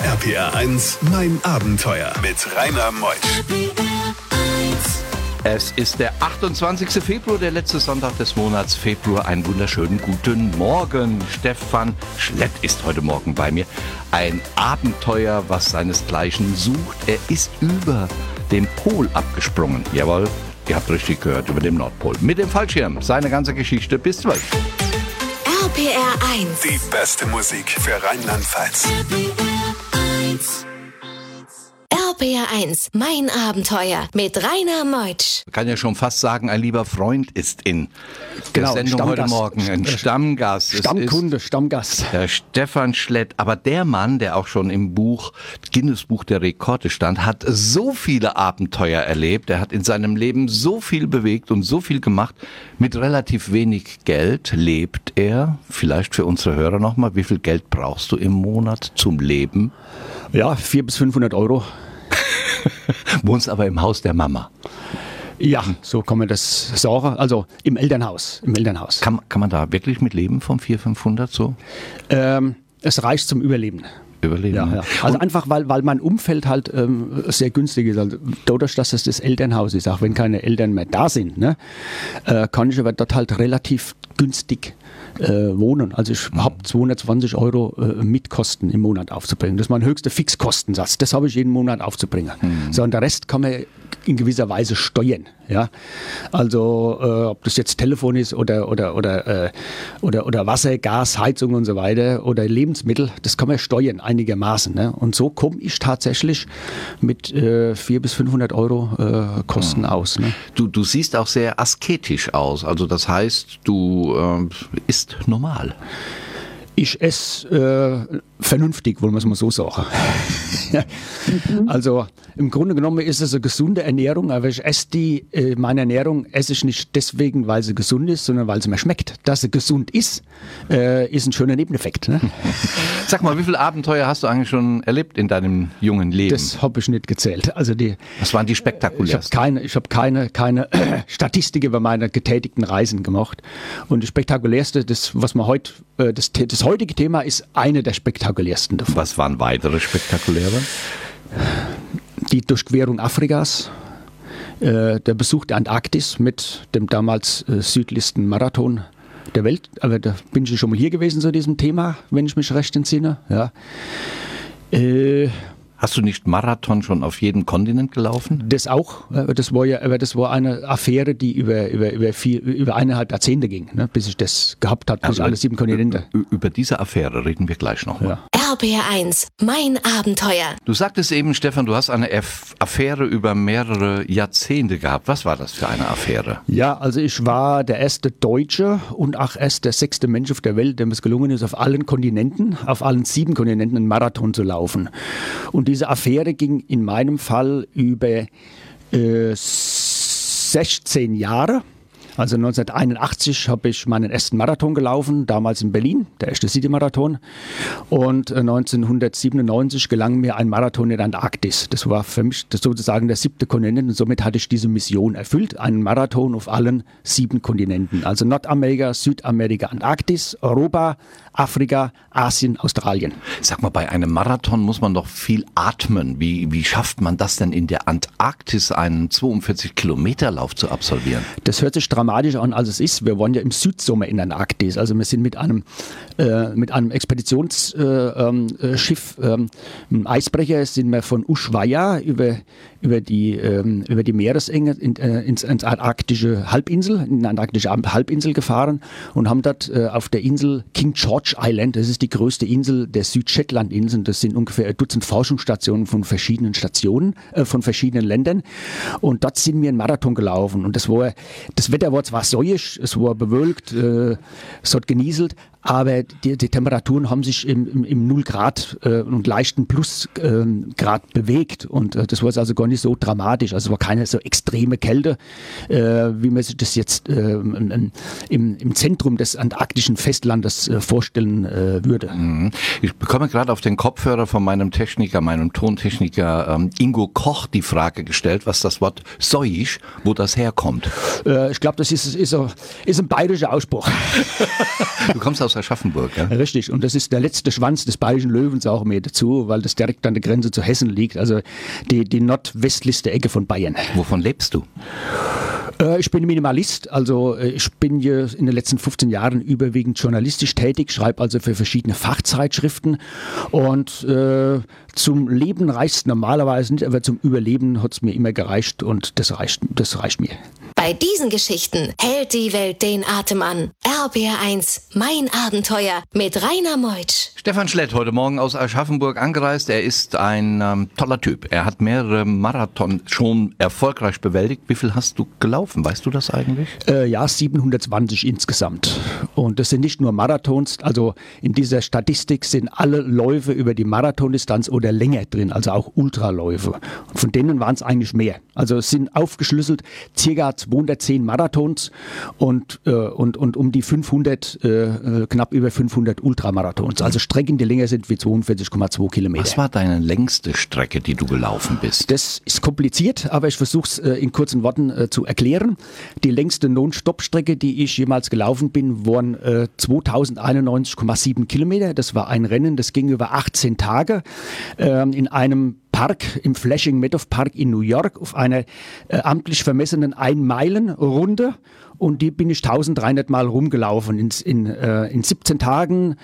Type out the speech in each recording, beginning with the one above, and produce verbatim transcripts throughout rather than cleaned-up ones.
R P R eins, mein Abenteuer mit Rainer Meusch. Es ist der achtundzwanzigste Februar, der letzte Sonntag des Monats Februar. Einen wunderschönen guten Morgen. Stefan Schlett ist heute Morgen bei mir. Ein Abenteuer, was seinesgleichen sucht. Er ist über den Pol abgesprungen. Jawohl, ihr habt richtig gehört, über dem Nordpol. Mit dem Fallschirm. Seine ganze Geschichte bis zwölf. R P R eins. Die beste Musik für Rheinland-Pfalz. R P R eins. R P R eins, mein Abenteuer mit Rainer Meutsch. Ich kann ja schon fast sagen, ein lieber Freund ist in der Genau, Sendung Stammgast. heute Morgen. Ein Stammgast. Es Stammkunde, ist Stammgast. der Stefan Schlett. Aber der Mann, der auch schon im Buch, Guinness-Buch der Rekorde stand, hat so viele Abenteuer erlebt. Er hat in seinem Leben so viel bewegt und so viel gemacht. Mit relativ wenig Geld lebt er. Vielleicht für unsere Hörer nochmal, wie viel Geld brauchst du im Monat zum Leben? Ja, vierhundert bis fünfhundert Euro. Wohnst aber im Haus der Mama. Ja, so kann man das sagen. Also im Elternhaus. Im Elternhaus. Kann, kann man da wirklich mit leben vom vierhundert, fünfhundert so? Ähm, es reicht zum Überleben. Überleben. Ja, ja. Also einfach, weil, weil mein Umfeld halt ähm, sehr günstig ist. Also dadurch, dass es das Elternhaus ist, auch wenn keine Eltern mehr da sind, ne, äh, kann ich aber dort halt relativ günstig äh, wohnen. Also ich habe zweihundertzwanzig Euro äh, Mitkosten im Monat aufzubringen. Das ist mein höchster Fixkostensatz. Das habe ich jeden Monat aufzubringen. Mhm. So, und der Rest kann man in gewisser Weise steuern. Ja? Also äh, ob das jetzt Telefon ist oder, oder, oder, äh, oder, oder Wasser, Gas, Heizung und so weiter oder Lebensmittel, das kann man steuern einigermaßen. Ne? Und so komme ich tatsächlich mit äh, vierhundert bis fünfhundert Euro äh, Kosten mhm. aus. Ne? Du, du siehst auch sehr asketisch aus. Also das heißt, du äh, isst normal. Ich esse äh, vernünftig, wollen wir es mal so sagen. mhm. Also im Grunde genommen ist es eine gesunde Ernährung, aber ich esse die, äh, meine Ernährung esse ich nicht deswegen, weil sie gesund ist, sondern weil sie mir schmeckt. Dass sie gesund ist, äh, ist ein schöner Nebeneffekt. Ne? Sag mal, wie viele Abenteuer hast du eigentlich schon erlebt in deinem jungen Leben? Das habe ich nicht gezählt. Also die, Was waren die spektakulärsten? Ich habe keine, ich hab keine, keine äh, Statistik über meine getätigten Reisen gemacht. Und das spektakulärste, das, was man heute, äh, das, das heutige Thema ist eine der spektakulärsten davon. Was waren weitere spektakuläre? Die Durchquerung Afrikas, äh, der Besuch der Antarktis mit dem damals äh, südlichsten Marathon der Welt. Aber da bin ich schon mal hier gewesen zu diesem Thema, wenn ich mich recht entsinne. Ja. Äh, Hast du nicht Marathon schon auf jedem Kontinent gelaufen? Das auch. Das war ja, aber das war eine Affäre, die über, über, über, vier, über eineinhalb Jahrzehnte ging, ne, bis ich das gehabt habe, bis Also, alle sieben Kontinente. Über diese Affäre reden wir gleich nochmal. Ja. R P R eins, mein Abenteuer. Du sagtest eben, Stefan, du hast eine Aff- Affäre über mehrere Jahrzehnte gehabt. Was war das für eine Affäre? Ja, also ich war der erste Deutsche und auch erst der sechste Mensch auf der Welt, dem es gelungen ist, auf allen Kontinenten, auf allen sieben Kontinenten einen Marathon zu laufen. Und diese Affäre ging in meinem Fall über äh, sechzehn Jahre. Also neunzehnhunderteinundachtzig habe ich meinen ersten Marathon gelaufen, damals in Berlin, der erste City-Marathon. Und neunzehnhundertsiebenundneunzig gelang mir ein Marathon in der Antarktis. Das war für mich sozusagen der siebte Kontinent und somit hatte ich diese Mission erfüllt, einen Marathon auf allen sieben Kontinenten. Also Nordamerika, Südamerika, Antarktis, Europa, Afrika, Asien, Australien. Sag mal, bei einem Marathon muss man doch viel atmen. Wie, wie schafft man das denn in der Antarktis, einen zweiundvierzig Kilometer Lauf zu absolvieren? Das hört sich dramatischer an, als es ist. Wir waren ja im Südsommer in der Antarktis. Also wir sind mit einem, äh, mit einem Expeditionsschiff, äh, ähm, Schiff, ähm, einem Eisbrecher, sind wir von Ushuaia über, über, die, ähm, über die Meeresenge in, äh, ins, ins antarktische Halbinsel, in die antarktische Halbinsel gefahren und haben dort äh, auf der Insel King George Island, das ist die größte Insel der Südshetlandinseln, das sind ungefähr ein Dutzend Forschungsstationen von verschiedenen Stationen, äh, von verschiedenen Ländern. Und dort sind wir einen Marathon gelaufen. Und das war, das Wetter war zwar seuisch, es war bewölkt, äh, es hat genieselt, aber die, die Temperaturen haben sich im, im, im null Grad äh, und leichten Plusgrad äh, bewegt. Und äh, das war also gar nicht so dramatisch. Also es war keine so extreme Kälte, äh, wie man sich das jetzt äh, im, im Zentrum des antarktischen Festlandes äh, vorstellen äh, würde. Ich bekomme gerade auf den Kopfhörer von meinem Techniker, meinem Tontechniker ähm, Ingo Koch die Frage gestellt, was das Wort seuisch, wo das herkommt. Äh, ich glaube, das ist, ist, ist ein bayerischer Ausspruch. Du kommst aus Aschaffenburg, ja? Richtig, und das ist der letzte Schwanz des Bayerischen Löwens auch mehr dazu, weil das direkt an der Grenze zu Hessen liegt, also die, die nordwestlichste Ecke von Bayern. Wovon lebst du? Äh, ich bin Minimalist, also äh, ich bin hier in den letzten fünfzehn Jahren überwiegend journalistisch tätig, schreibe also für verschiedene Fachzeitschriften und äh, zum Leben reicht es normalerweise nicht, aber zum Überleben hat es mir immer gereicht und das reicht, das reicht mir. Bei diesen Geschichten hält die Welt den Atem an. R B R eins, mein Abenteuer mit Rainer Meutsch. Stefan Schlett, heute Morgen aus Aschaffenburg angereist. Er ist ein ähm, toller Typ. Er hat mehrere Marathon schon erfolgreich bewältigt. Wie viel hast du gelaufen? Weißt du das eigentlich? Äh, ja, siebenhundertzwanzig insgesamt. Und das sind nicht nur Marathons, also in dieser Statistik sind alle Läufe über die Marathondistanz oder länger drin, also auch Ultraläufe. Und von denen waren es eigentlich mehr. Also es sind aufgeschlüsselt circa zweihundertzehn Marathons und, äh, und, und um die fünfhundert, äh, knapp über fünfhundert Ultramarathons. Also Strecken, die länger sind wie zweiundvierzig Komma zwei Kilometer. Was war deine längste Strecke, die du gelaufen bist? Das ist kompliziert, aber ich versuche es äh, in kurzen Worten äh, zu erklären. Die längste Non-Stop-Strecke, die ich jemals gelaufen bin, waren äh, zweitausendeinundneunzig Komma sieben Kilometer. Das war ein Rennen, das ging über achtzehn Tage äh, in einem Park, im Flushing Meadow Park in New York, auf einer äh, amtlich vermessenen Ein-Meilen-Runde. Und die bin ich dreizehnhundert Mal rumgelaufen in, in, äh, in siebzehn Tagen.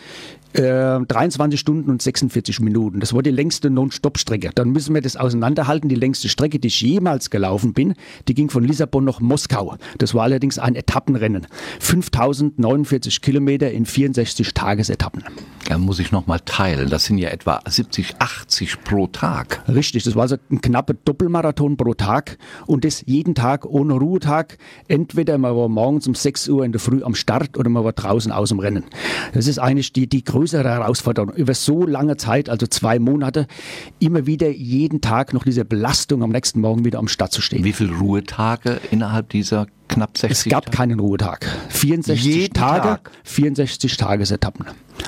Äh, dreiundzwanzig Stunden und sechsundvierzig Minuten. Das war die längste Non-Stop-Strecke. Dann müssen wir das auseinanderhalten. Die längste Strecke, die ich jemals gelaufen bin, die ging von Lissabon nach Moskau. Das war allerdings ein Etappenrennen. fünftausendneunundvierzig Kilometer in vierundsechzig Tagesetappen. Da muss ich nochmal teilen. Das sind ja etwa siebzig, achtzig pro Tag. Richtig, das war so ein knapper Doppelmarathon pro Tag und das jeden Tag ohne Ruhetag. Entweder man war morgens um sechs Uhr in der Früh am Start oder man war draußen aus dem Rennen. Das ist eigentlich die, die größere Herausforderung. Über so lange Zeit, also zwei Monate, immer wieder jeden Tag noch diese Belastung, am nächsten Morgen wieder am Start zu stehen. Wie viele Ruhetage innerhalb dieser knapp sechzig Es gab Tage? keinen Ruhetag. vierundsechzig Jeden Tage, Tag? vierundsechzig Tagesetappen.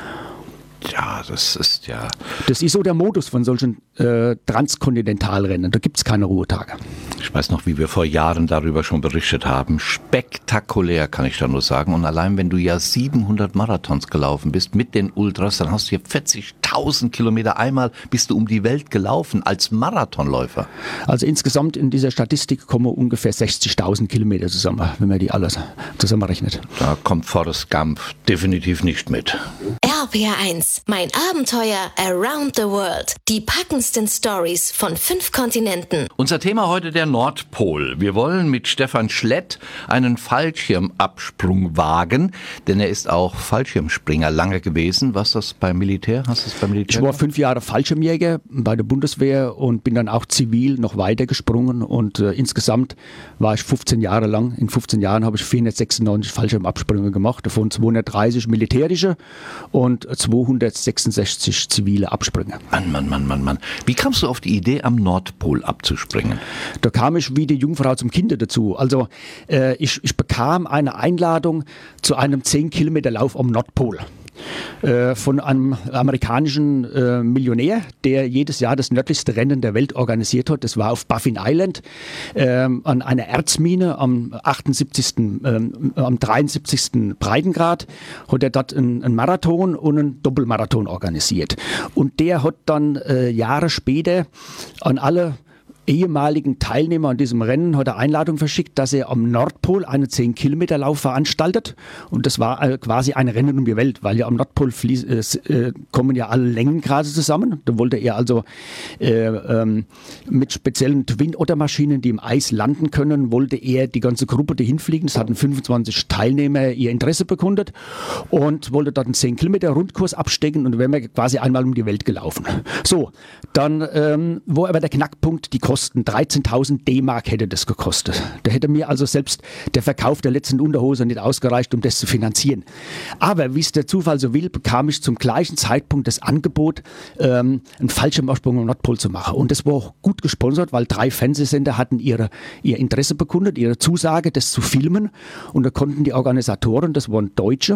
Ja, das ist ja... Das ist so der Modus von solchen äh, Transkontinentalrennen. Da gibt es keine Ruhetage. Ich weiß noch, wie wir vor Jahren darüber schon berichtet haben. Spektakulär, kann ich da nur sagen. Und allein wenn du ja siebenhundert Marathons gelaufen bist mit den Ultras, dann hast du hier vierzigtausend Kilometer. Einmal bist du um die Welt gelaufen als Marathonläufer. Also insgesamt in dieser Statistik kommen ungefähr sechzigtausend Kilometer zusammen, wenn man die alles zusammenrechnet. Da kommt Forrest Gump definitiv nicht mit. R B R eins, mein Abenteuer around the world. Die packendsten Stories von fünf Kontinenten. Unser Thema heute der Nordpol. Wir wollen mit Stefan Schlett einen Fallschirmabsprung wagen, denn er ist auch Fallschirmspringer lange gewesen. Was das beim Militär? Hast du es beim Militär? Ich war fünf Jahre Fallschirmjäger bei der Bundeswehr und bin dann auch zivil noch weiter gesprungen und äh, insgesamt war ich fünfzehn Jahre lang. In fünfzehn Jahren habe ich vierhundertsechsundneunzig Fallschirmabsprünge gemacht, davon zweihundertdreißig militärische und zweihundertsechsundsechzig zivile Absprünge. Mann, Mann, Mann, Mann, Mann. Wie kamst du auf die Idee, am Nordpol abzuspringen? Da kam ich wie die Jungfrau zum Kinde dazu. Also äh, ich, ich bekam eine Einladung zu einem zehn Kilometer Lauf am Nordpol. Äh, von einem amerikanischen äh, Millionär, der jedes Jahr das nördlichste Rennen der Welt organisiert hat. Das war auf Baffin Island äh, an einer Erzmine am achtundsiebzigsten Ähm, am dreiundsiebzigsten Breitengrad hat er dort einen, einen Marathon und einen Doppelmarathon organisiert. Und der hat dann äh, Jahre später an alle ehemaligen Teilnehmer an diesem Rennen hat er Einladung verschickt, dass er am Nordpol einen zehn Kilometer Lauf veranstaltet. Und das war äh, quasi ein Rennen um die Welt, weil ja am Nordpol fließ, äh, äh, kommen ja alle Längengrade zusammen. Da wollte er also äh, ähm, mit speziellen Twin-Otter-Maschinen, die im Eis landen können, wollte er die ganze Gruppe, die hinfliegen, es hatten fünfundzwanzig Teilnehmer ihr Interesse bekundet und wollte dort einen zehn Kilometer Rundkurs abstecken und wären wir quasi einmal um die Welt gelaufen. So, dann ähm, wo aber der Knackpunkt, die Kosten dreizehntausend D-Mark hätte das gekostet. Da hätte mir also selbst der Verkauf der letzten Unterhose nicht ausgereicht, um das zu finanzieren. Aber wie es der Zufall so will, bekam ich zum gleichen Zeitpunkt das Angebot, ähm, einen Fallschirmabsprung am Nordpol zu machen. Und das war auch gut gesponsert, weil drei Fernsehsender hatten ihre, ihr Interesse bekundet, ihre Zusage, das zu filmen. Und da konnten die Organisatoren, das waren Deutsche,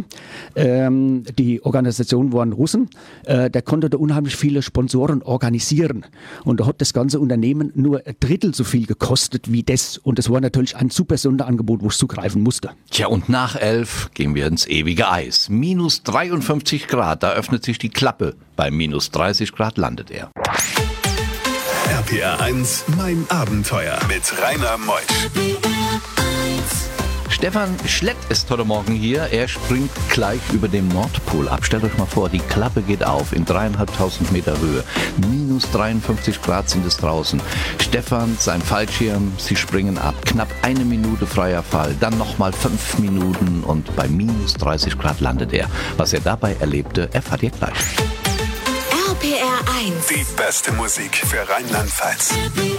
ähm, die Organisation waren Russen, äh, der konnte da unheimlich viele Sponsoren organisieren. Und da hat das ganze Unternehmen nur ein Drittel so viel gekostet wie das. Und das war natürlich ein super Sonderangebot, wo ich zugreifen musste. Tja, und nach elf gehen wir ins ewige Eis. Minus dreiundfünfzig Grad, da öffnet sich die Klappe. Bei minus dreißig Grad landet er. R P R eins, mein Abenteuer mit Rainer Meusch. Stefan Schlett ist heute Morgen hier. Er springt gleich über dem Nordpol ab. Stellt euch mal vor, die Klappe geht auf in dreieinhalbtausend Meter Höhe. Minus dreiundfünfzig Grad sind es draußen. Stefan, sein Fallschirm, sie springen ab. Knapp eine Minute freier Fall, dann nochmal fünf Minuten und bei minus dreißig Grad landet er. Was er dabei erlebte, erfahrt ihr gleich. R P R eins. Die beste Musik für Rheinland-Pfalz.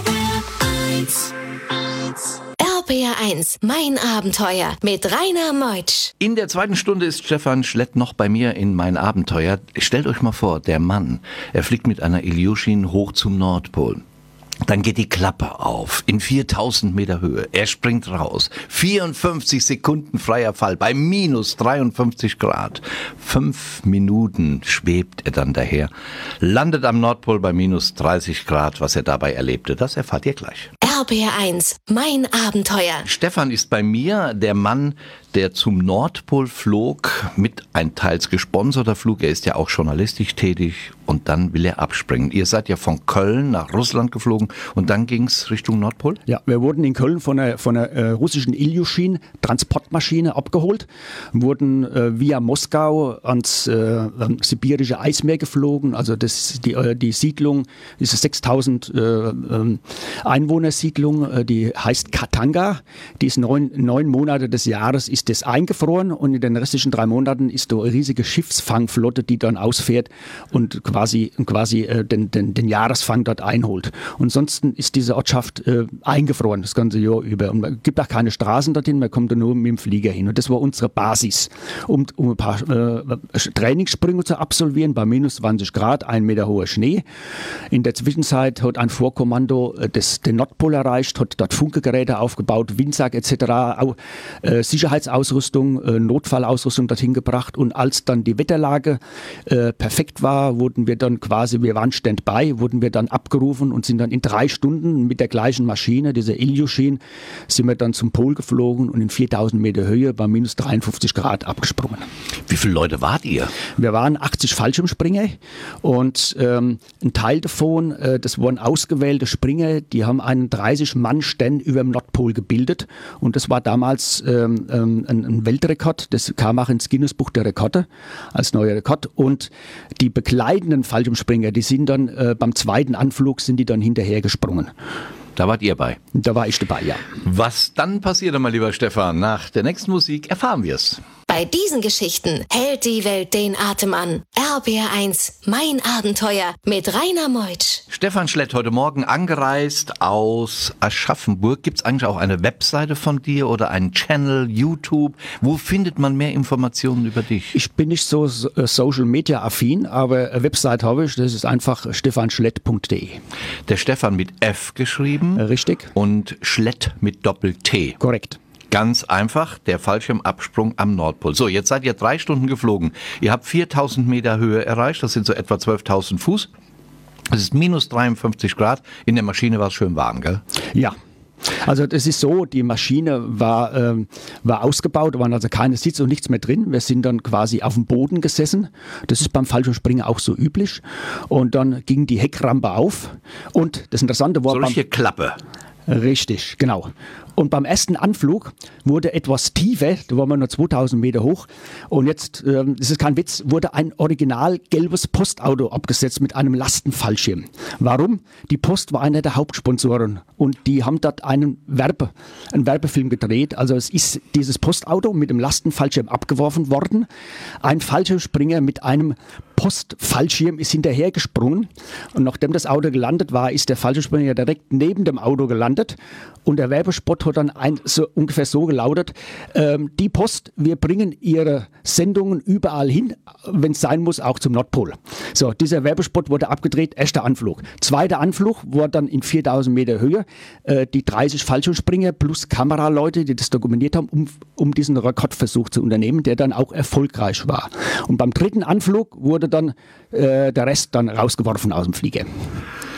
R P R eins, mein Abenteuer mit Rainer Meutsch. In der zweiten Stunde ist Stefan Schlett noch bei mir in mein Abenteuer. Stellt euch mal vor, der Mann, er fliegt mit einer Ilyushin hoch zum Nordpol. Dann geht die Klappe auf in viertausend Meter Höhe. Er springt raus. vierundfünfzig Sekunden freier Fall bei minus dreiundfünfzig Grad. Fünf Minuten schwebt er dann daher. Landet am Nordpol bei minus dreißig Grad. Was er dabei erlebte, das erfahrt ihr gleich. R P R eins, mein Abenteuer. Stefan ist bei mir der Mann, der zum Nordpol flog, mit ein teils gesponserter Flug. Er ist ja auch journalistisch tätig und dann will er abspringen. Ihr seid ja von Köln nach Russland geflogen und dann ging es Richtung Nordpol? Ja, wir wurden in Köln von einer, von einer äh, russischen Ilyushin Transportmaschine abgeholt, wurden äh, via Moskau ans äh, sibirische Eismeer geflogen. Also das, die, äh, die Siedlung, diese sechstausend äh, äh, Einwohnersiedlung, äh, die heißt Katanga. Die ist neun, neun Monate des Jahres ist das eingefroren und in den restlichen drei Monaten ist da eine riesige Schiffsfangflotte, die dann ausfährt und quasi, quasi äh, den, den, den Jahresfang dort einholt. Und ansonsten ist diese Ortschaft äh, eingefroren, das ganze Jahr über. Und es gibt auch keine Straßen dorthin, man kommt da nur mit dem Flieger hin. Und das war unsere Basis, um, um ein paar äh, Trainingssprünge zu absolvieren bei minus zwanzig Grad, ein Meter hoher Schnee. In der Zwischenzeit hat ein Vorkommando äh, das, den Nordpol erreicht, hat dort Funkgeräte aufgebaut, Windsack et cetera, auch, äh, Sicherheitsausrüstung, äh, Notfallausrüstung dorthin gebracht. Und als dann die Wetterlage äh, perfekt war, wurden wir dann quasi, wir waren Standby, wurden wir dann abgerufen und sind dann in drei Stunden mit der gleichen Maschine, dieser Ilyushin, sind wir dann zum Pol geflogen und in viertausend Meter Höhe bei minus dreiundfünfzig Grad abgesprungen. Wie viele Leute wart ihr? Wir waren achtzig Fallschirmspringer und ähm, ein Teil davon, äh, das waren ausgewählte Springer, die haben einen dreißig Mann Stand über dem Nordpol gebildet und das war damals ähm, ähm, ein, ein Weltrekord, das kam auch ins Guinness-Buch der Rekorde als neuer Rekord und die begleitenden Fallschirmspringer, die sind dann äh, beim zweiten Anflug sind die dann hinterher gesprungen. Da wart ihr bei? Da war ich dabei, ja. Was dann passierte, mein lieber Stefan, nach der nächsten Musik erfahren wir es. Bei diesen Geschichten hält die Welt den Atem an. R P R eins, mein Abenteuer mit Rainer Meutsch. Stefan Schlett heute Morgen angereist aus Aschaffenburg. Gibt es eigentlich auch eine Webseite von dir oder einen Channel, YouTube? Wo findet man mehr Informationen über dich? Ich bin nicht so Social Media affin, aber eine Website habe ich. Das ist einfach stefan schlett punkt de. Der Stefan mit F geschrieben. Richtig. Und Schlett mit Doppel-T. Korrekt. Ganz einfach, der Fallschirmabsprung am Nordpol. So, jetzt seid ihr drei Stunden geflogen. Ihr habt viertausend Meter Höhe erreicht, das sind so etwa zwölftausend Fuß. Es ist minus dreiundfünfzig Grad. In der Maschine war es schön warm, gell? Ja. Also das ist so, die Maschine war, ähm, war ausgebaut, da waren also keine Sitze und nichts mehr drin. Wir sind dann quasi auf dem Boden gesessen. Das ist beim Fallschirmspringen auch so üblich. Und dann ging die Heckrampe auf. Und das Interessante war... So richtige Klappe. Richtig, genau. Und beim ersten Anflug wurde etwas tiefer, da waren wir nur zweitausend Meter hoch. Und jetzt, ähm, das ist kein Witz, wurde ein original gelbes Postauto abgesetzt mit einem Lastenfallschirm. Warum? Die Post war einer der Hauptsponsoren und die haben dort einen, Werbe, einen Werbefilm gedreht. Also es ist dieses Postauto mit dem Lastenfallschirm abgeworfen worden. Ein Fallschirmspringer mit einem Postfallschirm ist hinterhergesprungen und nachdem das Auto gelandet war, ist der Fallschirmspringer direkt neben dem Auto gelandet und der Werbespot hat dann ein, so, ungefähr so gelautet, ähm, die Post, wir bringen ihre Sendungen überall hin, wenn es sein muss, auch zum Nordpol. So, dieser Werbespot wurde abgedreht, erster Anflug. Zweiter Anflug war dann in viertausend Meter Höhe, äh, die dreißig Fallschirmspringer plus Kameraleute, die das dokumentiert haben, um, um diesen Rekordversuch zu unternehmen, der dann auch erfolgreich war. Und beim dritten Anflug wurde dann äh, der Rest dann rausgeworfen aus dem Flieger.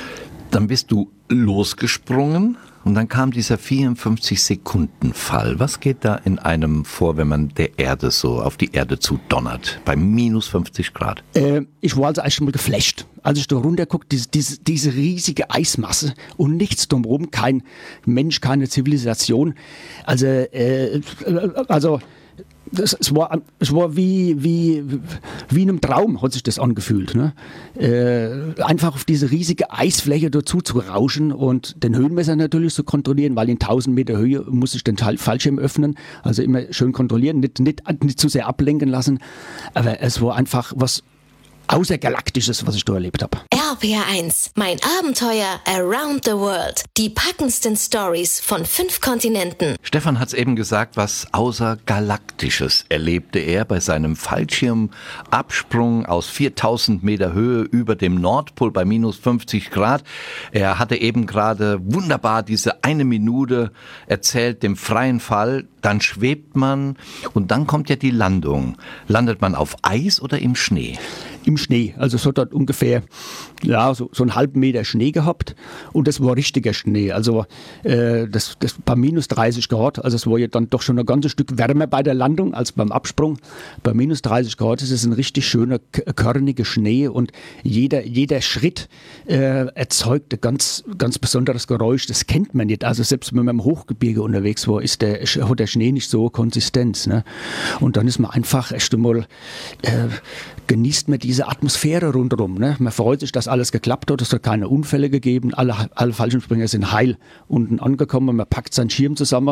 Dann bist du losgesprungen und dann kam dieser vierundfünfzig-Sekunden-Fall. Was geht da in einem vor, wenn man der Erde so auf die Erde zu donnert, bei minus fünfzig Grad? Äh, ich war also eigentlich mal geflasht. Als ich da runter gucke, diese, diese, diese riesige Eismasse und nichts drumherum, kein Mensch, keine Zivilisation. Also, äh, also Das, es, war, es war wie, wie, wie in einem Traum, hat sich das angefühlt. Ne? Äh, einfach auf diese riesige Eisfläche dazu zu rauschen und den Höhenmesser natürlich zu kontrollieren, weil in tausend Meter Höhe muss ich den Fallschirm öffnen, also immer schön kontrollieren, nicht, nicht, nicht zu sehr ablenken lassen. Aber es war einfach was Außergalaktisches, was ich da erlebt habe. R P R eins, mein Abenteuer Around the World. Die packendsten Stories von fünf Kontinenten. Stefan hat es eben gesagt, was Außergalaktisches erlebte er bei seinem Fallschirmabsprung aus viertausend Meter Höhe über dem Nordpol bei minus fünfzig Grad. Er hatte eben gerade wunderbar diese eine Minute erzählt, dem freien Fall. Dann schwebt man und dann kommt ja die Landung. Landet man auf Eis oder im Schnee? Im Schnee, also es hat dort ungefähr ja, so, so einen halben Meter Schnee gehabt und das war richtiger Schnee, also äh, das, das bei minus dreißig Grad, also es war ja dann doch schon ein ganzes Stück wärmer bei der Landung als beim Absprung. Bei minus dreißig Grad ist es ein richtig schöner, körniger Schnee und jeder, jeder Schritt äh, erzeugt ein ganz, ganz besonderes Geräusch, das kennt man nicht, also selbst wenn man im Hochgebirge unterwegs war, ist der, hat der Schnee nicht so Konsistenz, ne? Und dann ist man einfach erst einmal äh, genießt man diese Atmosphäre rundherum. Ne? Man freut sich, dass alles geklappt hat, es hat keine Unfälle gegeben, alle, alle Fallschirmspringer sind heil unten angekommen, man packt seinen Schirm zusammen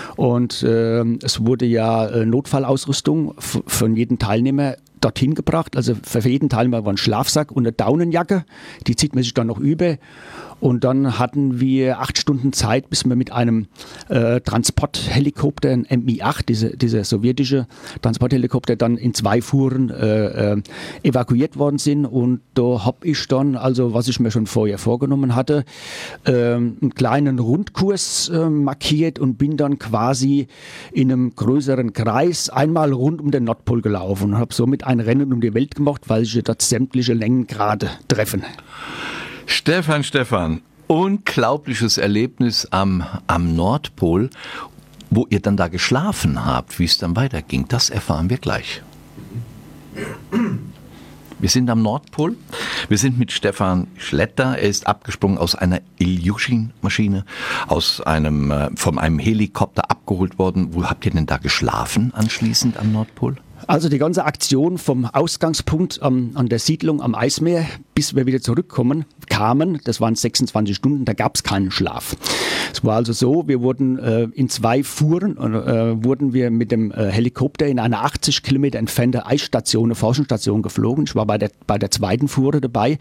und äh, es wurde ja äh, Notfallausrüstung f- von jedem Teilnehmer dorthin gebracht, also für jeden Teilnehmer war ein Schlafsack und eine Daunenjacke, die zieht man sich dann noch über. Und dann hatten wir acht Stunden Zeit, bis wir mit einem äh, Transporthelikopter, ein M I acht, diese, dieser sowjetische Transporthelikopter, dann in zwei Fuhren äh, äh, evakuiert worden sind. Und da habe ich dann, also was ich mir schon vorher vorgenommen hatte, äh, einen kleinen Rundkurs äh, markiert und bin dann quasi in einem größeren Kreis einmal rund um den Nordpol gelaufen und habe somit ein Rennen um die Welt gemacht, weil sich dort sämtliche Längengrade treffen. Stefan, Stefan, unglaubliches Erlebnis am, am Nordpol, wo ihr dann da geschlafen habt, wie es dann weiterging, das erfahren wir gleich. Wir sind am Nordpol, wir sind mit Stefan Schletter, er ist abgesprungen aus einer Ilyushin-Maschine, aus einem, äh, von einem Helikopter abgeholt worden. Wo habt ihr denn da geschlafen anschließend am Nordpol? Also die ganze Aktion vom Ausgangspunkt am, an der Siedlung am Eismeer, bis wir wieder zurückkommen, kamen, das waren sechsundzwanzig Stunden, da gab es keinen Schlaf. Es war also so, wir wurden äh, in zwei Fuhren, äh, wurden wir mit dem äh, Helikopter in eine achtzig Kilometer entfernte Eisstation, eine Forschungsstation geflogen. Ich war bei der, bei der zweiten Fuhre dabei.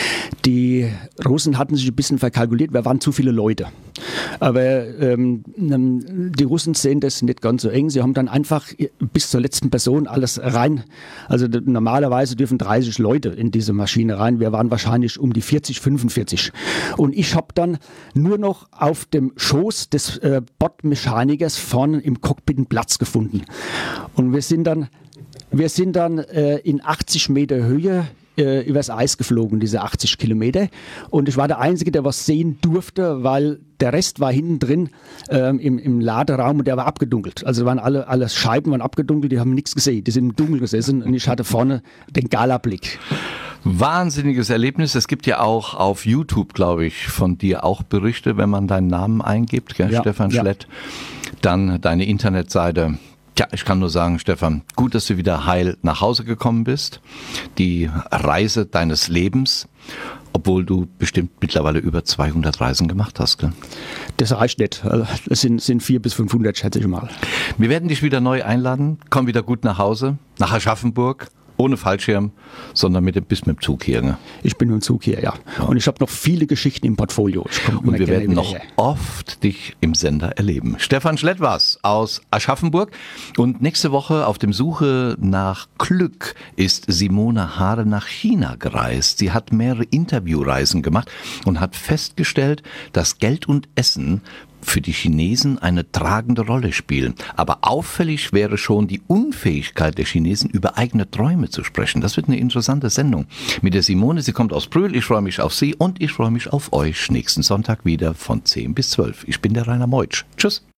Die Russen hatten sich ein bisschen verkalkuliert, wir waren zu viele Leute. Aber ähm, die Russen sehen das nicht ganz so eng. Sie haben dann einfach bis zur letzten Person alles rein. Also normalerweise dürfen dreißig Leute in diese Maschine rein. Wir waren wahrscheinlich um die vierzig, fünfundvierzig. Und ich habe dann nur noch auf dem Schoß des äh, Bordmechanikers vorne im Cockpit einen Platz gefunden. Und wir sind dann, wir sind dann äh, in achtzig Meter Höhe äh, übers Eis geflogen, diese achtzig Kilometer. Und ich war der Einzige, der was sehen durfte, weil der Rest war hinten drin ähm, im, im Laderaum und der war abgedunkelt. Also waren alle, alle Scheiben waren abgedunkelt, die haben nichts gesehen. Die sind im Dunkeln gesessen und ich hatte vorne den Galablick. Wahnsinniges Erlebnis. Es gibt ja auch auf YouTube, glaube ich, von dir auch Berichte, wenn man deinen Namen eingibt, gell, ja, Stefan ja. Schlett. Dann deine Internetseite. Tja, ich kann nur sagen, Stefan, gut, dass du wieder heil nach Hause gekommen bist. Die Reise deines Lebens, obwohl du bestimmt mittlerweile über zweihundert Reisen gemacht hast, gell? Das reicht nicht. Es sind, sind vierhundert bis fünfhundert, schätze ich mal. Wir werden dich wieder neu einladen. Komm wieder gut nach Hause, nach Aschaffenburg. Ohne Fallschirm, sondern mit dem, bis mit dem Zug hier. Ne? Ich bin mit dem Zug hier, ja. ja. Und ich habe noch viele Geschichten im Portfolio. Ich komm Und wir werden noch her. oft dich im Sender erleben. Stefan Schlett war's aus Aschaffenburg. Und nächste Woche auf dem Suche nach Glück ist Simone Haare nach China gereist. Sie hat mehrere Interviewreisen gemacht und hat festgestellt, dass Geld und Essen für die Chinesen eine tragende Rolle spielen. Aber auffällig wäre schon die Unfähigkeit der Chinesen, über eigene Träume zu sprechen. Das wird eine interessante Sendung. Mit der Simone, sie kommt aus Brühl, ich freue mich auf Sie und ich freue mich auf euch nächsten Sonntag wieder von zehn bis zwölf. Ich bin der Rainer Meutsch. Tschüss.